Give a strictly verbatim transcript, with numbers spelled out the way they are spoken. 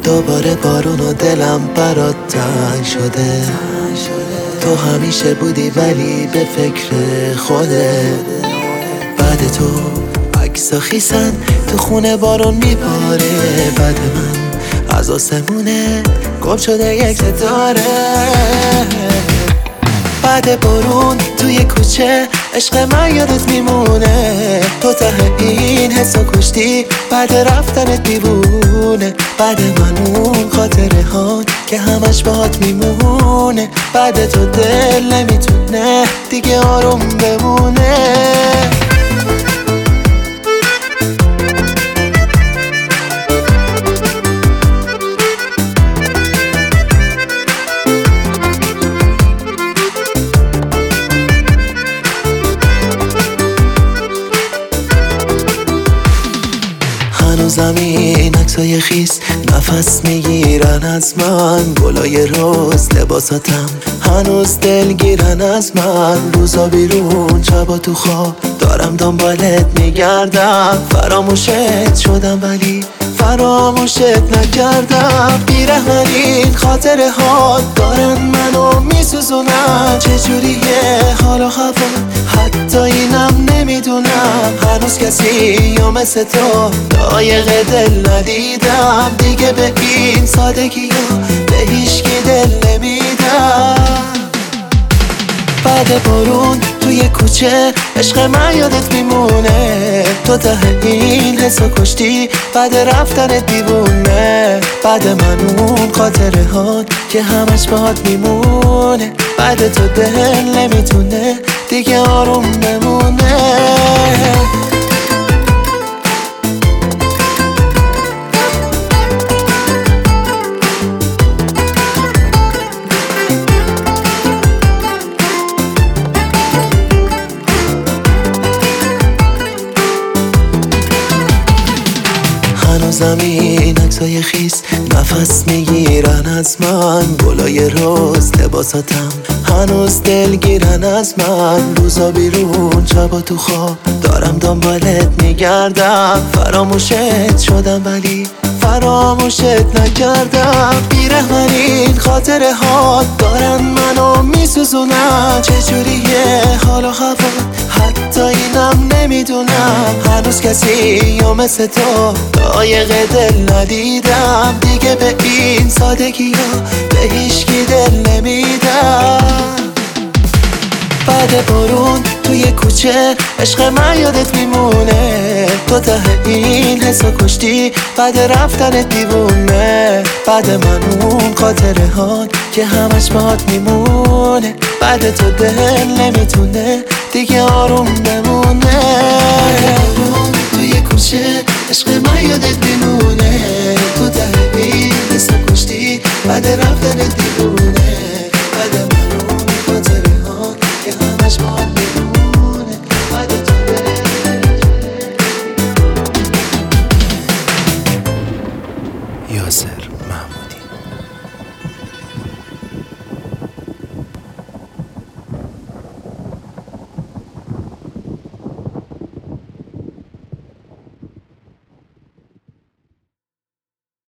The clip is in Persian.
دوباره بارون و دلم برات تنگ شده. تو همیشه بودی ولی به فکر خودت. بعد تو عکسا خیسن تو خونه بارون میباره. بعد من از آسمونه گم شده یک ستاره. بعد بارون توی کوچه عشق من یادت میمونه. تو ته این حسو کشتی بعد رفتنت دیوونه. بعد من اون خاطره ها که همش باهات میمونه. بعد تو دل نمیتونه دیگه آروم بمونه. هنوزم این عکسای خیس نفس میگیرن از من. گلای روز لباساتم هنوز دلگیرن از من. روزا بیرون شبا تو خواب دارم دنبالت میگردم. فراموشت شدم ولی فراموشت نکردم. بیرحمین خاطره ها دارن منو میسوزونن. چجوریه حال و هوا حتی اینم نمیدونم. هنوز کسی یا مثل تو لایق دل ندیدم. دیگه به این سادگی ها به هیچکی دل نمیدم. بعد بارون توی کوچه عشق من یادت میمونه. تو ته این حسو کشتی بعد رفتنت دیوونه. بعد من اون خاطره ها که همش باهات میمونه. بعد تو دل نمیتونه دیگه آروم بمونه. هنوزم این عکسای خیس نفس میگیرن از من. گلای روز لباساتم هنوز دلگیرن از من. روزا بیرون شبا تو خواب دارم دنبالت میگردم. فراموشت شدم ولی فراموشت نکردم. بیرحمین خاطره ها دارن منو میسوزونن. چجوریه حال و هوا حتی اینم نمیدونم. هنوز کسی یا مثل تو لایق دل ندیدم. دیگه به این سادگی ها به هیچکی دل نمیدم. بعد بارون توی کوچه عشق من یادت میمونه. تو ته این حسو کشتی بعد رفتنت دیوونه. بعد من اون خاطره ها که همش باهات میمونه. بعد تو دل نمیتونه دیگه آروم بمونه.